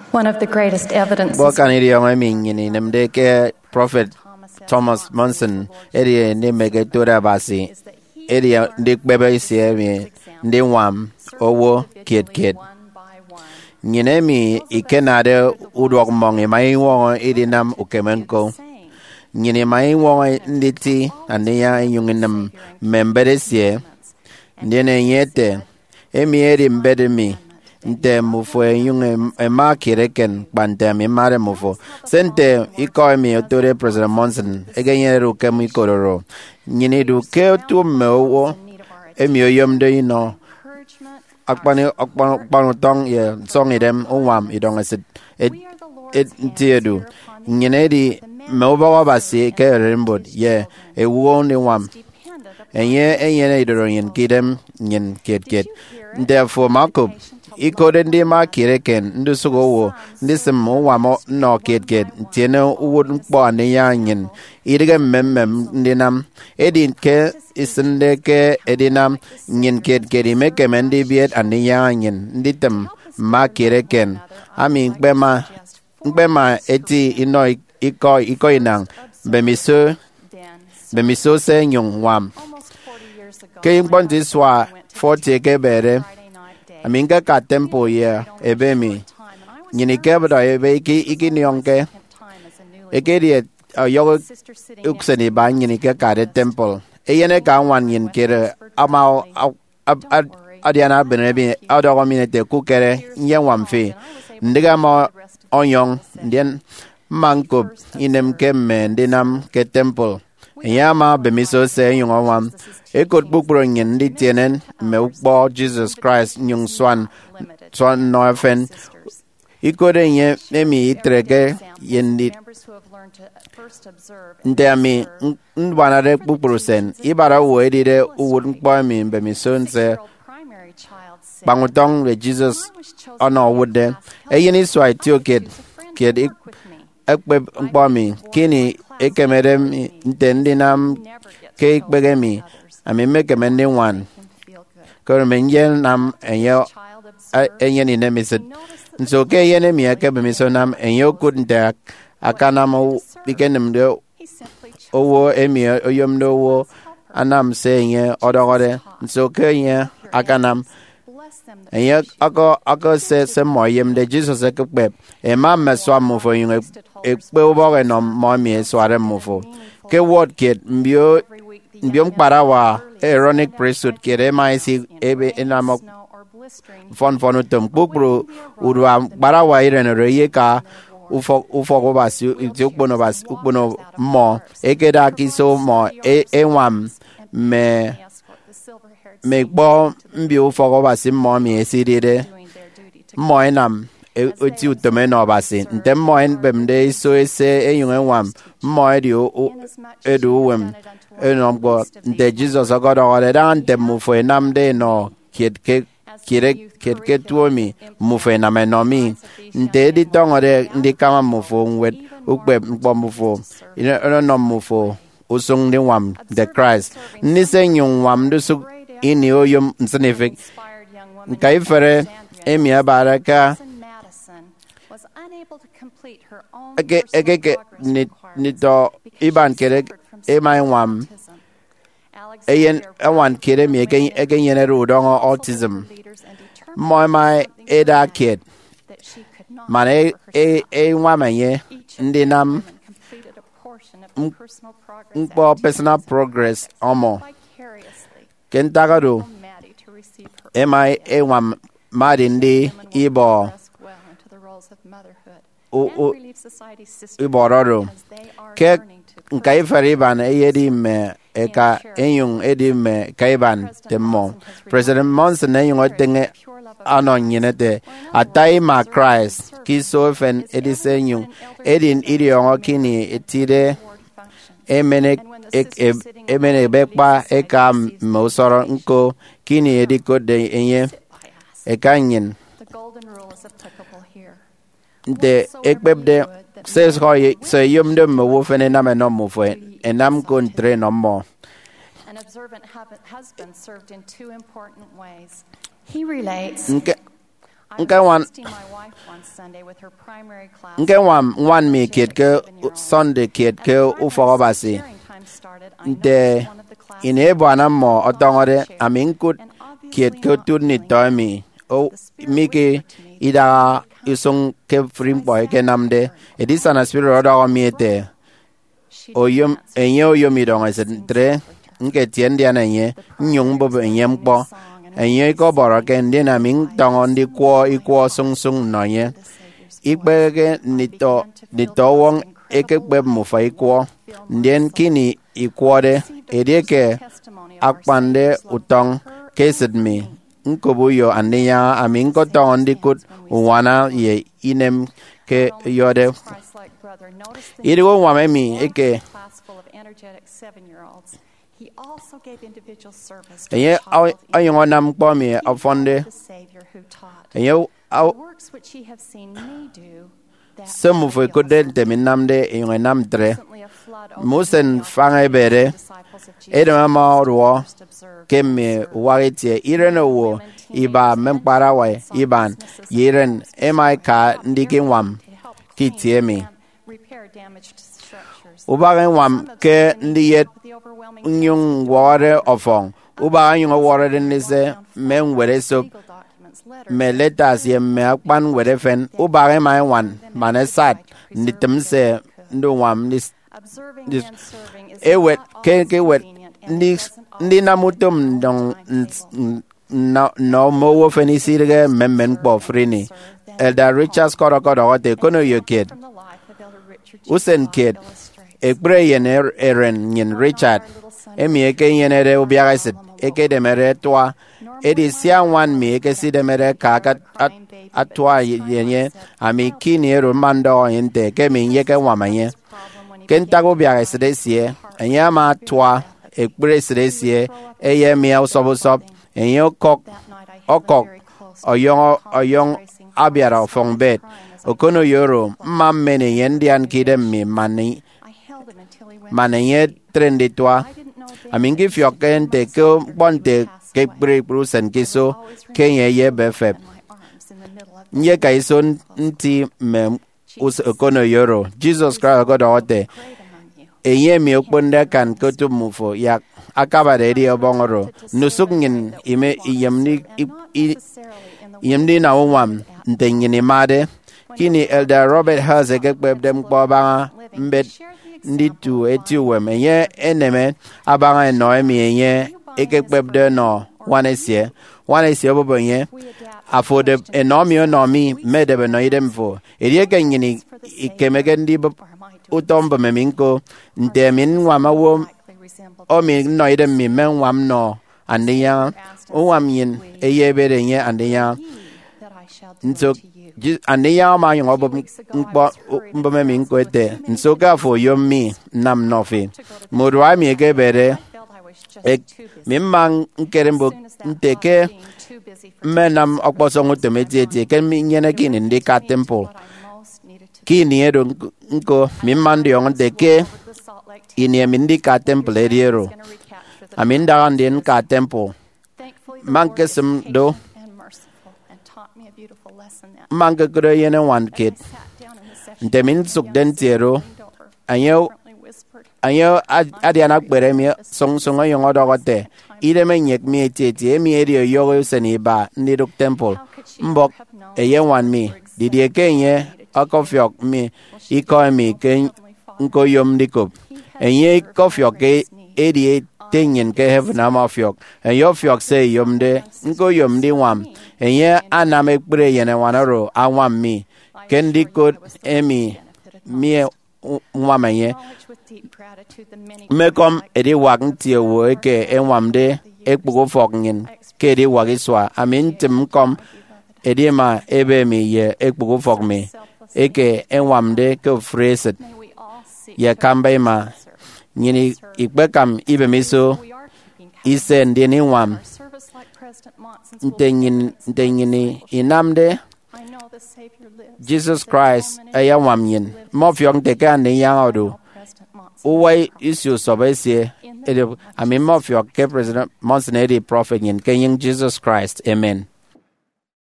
One of the greatest evidences Bokan idiong amin yini namde ke Prophet Thomas Monson edi ni megetura basi edi dik bebe isi mi ndi wam owo kiet nyine mi ikenade udok mong mai wong edi nam ukemenko nyine mai wong nditi ania yunginam memberesie ndene yete emi edi mbedemi nte mufo yung ema kireken bante mi mare mufo sente iko mi otore President Monson egenye ru ke mi kororo nyini du ke tu mewo emi oyom de ino akpani tong ye song idem owam idong asit et tiedu nyine di mewo basi ke rembod ye e wo ni wam enye idoro yen kidem nyen ket therefore makop ikode ndi ma kireken ndu sugo wo ndi simo wa mo no ket tiene uwud mpo ane yanyin idige memmem ndi nam edin ke isinde ke edinam nyin ket imeke mendi biet ane yanyin ndi tem ma kireken ami nkpema eti ino iko inang bemiso se nyung wam ke yinkpon tiswa 40 ke bere aminga ka tempo ye ebemi nyini kebda ebe iki nyonke ekedi yogo ukseni ba nyini ke ka de temple eyene ka wan yin kere ama adiana benebi adago minete kukere yen wamfe ndiga ma onyong ndien manko inem kemme ndinam ke temple yama bemiso se yung wam ekot bukbro nyen ndi tienen me ukbo Jesus Christ nyung swan nofen ikode nye emi itreke yendi ndami ndwanare bukbro sen ibara wo edide uwud nkpo mi bemiso nse bangutong le Jesus ono wude eyini swai tioked ked ekpe nkpo mi kini ekemedem ntendinam ke ikpegemi ami meke mende wan ko menyen nam enye ni nemiset so ke yene mi ke be miso nam enyo kudnta akanam bikenem de owo emi oyom do wo anam senye odogode so ke ye akanam enye ako se moyem de Jesus ekpe e mam meswa mo fo yin ekpe obo no mo mi sware mo fo ke word kit mbio parawa ironic priesthood kere maisi ebe enamo fon pukru urwa parawa irene reyeka ufo go basi ukbono mo ekeda kiso mo enwam me gbo mbio ufo go basi mo mi esidide mo enam oti utome no basi ntem mo en bemde so ese enyun enwam mo edu wem enomgo nte Jesus agodo ore dan te mufo nam de no kiet tuomi mufo na menomi nte di tongore ndi kama mufo nwet ukpe mpo mufo ino no mufo usung ni wam the Christ ni senyun wam dusu ini oyum signific kaifere emi abaraka ege ni to iban kere emai wam eyen awan kere mi egen yene rodongo autism my eda kid mane wamanye ndinam mpo personal progress omo kentagado emai wam madindi ibo ibororo ke nkai fariban eyedi me eka enyung edi me kaiban temmo President Monson enyung otenge anon yinete atai ma Christ kiso fen edi senyung edin idiongo kini etide emene bekpa eka mosoro nko kini edi kode enye ekanyin de ekbebde says hoy so yum dem wo fene na me no mo fo enam kon tre no mo. An observant husband served in two important ways. He relates, wan mi kiet ke Sunday kiet ke ufo basi de ine bwana mo otongore amin kut kiet ke tun ni tomi o miki ida isong ke frim boy ke namde edisana spirit oda miete oyom enyo yomi dong esentre nke tien dia na nye nyung bo nyem po enye ko boro ke ndina min tongon di kwo sung sung no ye ikbe ke nito wong ekekbe mu fa ikwo ndien kini ikwo de edeke akpande utong keset mi nkobu yo aniya amin ko tongon di kut wana ye inem ke yode idiwo wame mi eke He also gave individual service to the child, the works which ye have seen me do, some of it could then namde in a namtre. Musen fangai bere, Edama war, came me warite, Ireno, Iba Memparaway, Iban, Yiren, Emaika, Ndikin Kitiemi. Ubagan wam ke ndiet nyung water ofong. Ubagan yung water din nise men were so me letas ye me akpan were fen. Ubagan may wan manesat nitem se ndo wam nis ewet ke wet ndi namutum dong no mo fenisirge memmen po frini. Elder Richard Korokodo te kono yo kid. Usen kid. Ekbre yen eren yen Richard. Emi eke yen ere ubiagasit. Eke demere toa. Edi sian wan mi eke si demere kakat atwa yenye. Ami kini eru mando yente. Kemi yeke wamanye. Kentago ubiagasit esie. Enye ma toa. Ekbre sidesie. Eye mi au sobosop. Enye okok. Oyong abiara fong bet. Okono yoro. Mammene yendian kidem mi mani. Mananye trendi toa. Amingi fioken te ko bonte ke brusen kiso kenye ye befep. Nye kaison nti me us okono yoro. Jesus Christ God ote. Eye mi okponde kan kotu mufo yak akaba de dio bongoro. Nusuk ngin ime yemdi na wam ntengini made. Kini Elder Robert Hase gekbeb dem kwa banga mbet nditu etiwem enye eneme abanga noemi enye ekekbebde no wanesie bobenye afode enomi medebe no idemfo edieke nyini ikemege ndi utombo meminko ntemin wamawo omi no idem mi menwam no andiya uwam yin eyebere nye andiya nso aniya ma yung obo mbo me min kwete nsoka fo yomi nam nofi modwa mi ke bere mimman kerembo nteke menam okposo ngotemeti ke mi nyene kini ndika temple kini edo nko mimman de yon teke ini mindika temple ediero aminda andien ka temple mankesem do manga kure yene wan kid ntemin suk den tiero anyo adiana kbere mi song yon odogote ide menyek mi etieti mi edio yogo seni ba niduk temple mbok eye wan mi didie kenye akofiok mi iko mi ken nko yom dikop enye kofiok ke edie tenyen ke heaven amafiok enyo fiok se yomde nko yomdi wam enye aname kpere yene wanaro awam mi kendi kod emi mi wamenye mekom edi wak ntie wo eke enwamde ekpugo fok ngin ke edi wak iswa amin tim kom edi ma ebe mi ye ekpugo fok mi eke enwamde ke freset ye kambe ma nyini ikbekam ibe miso ise ndini wam ntenyini inamde Jesus Christ aya wam yin mofyong teke ane yang odu uwai isu sobesie amin mofyong ke President Monsignor Prophet yin ke yin Jesus Christ amen.